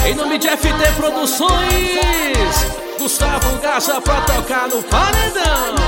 Em nome de FT Produções, Gustavo Garza pra tocar no paredão.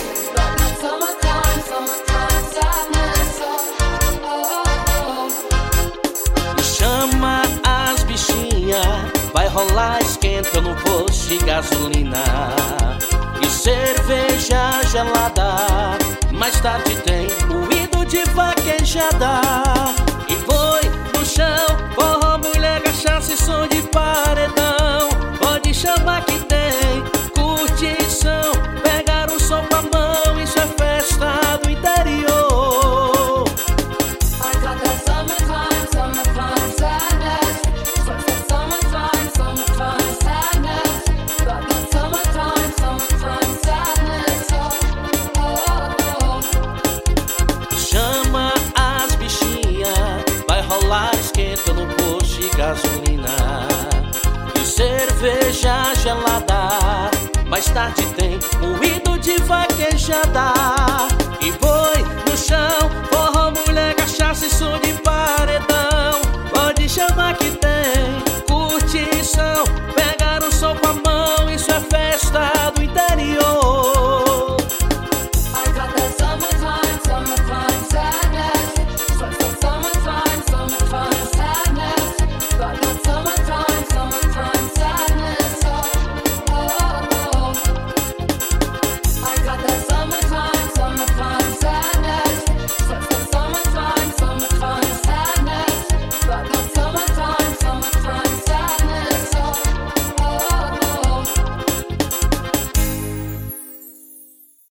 Chama as bichinhas, vai rolar esquenta no posto de gasolina e cerveja gelada. Mais tarde tem moído de vaquejada e boi no chão, forró, mulher, cachaça e som de paredão. Pode chamar que tem curtição, pegar o som com a mão, isso é festa do interior. Chama as bichinhas, vai rolar esquenta no posto de gasolina e cerveja gelada. Mais tarde tem moído de vaquejada e boi no chão, forró,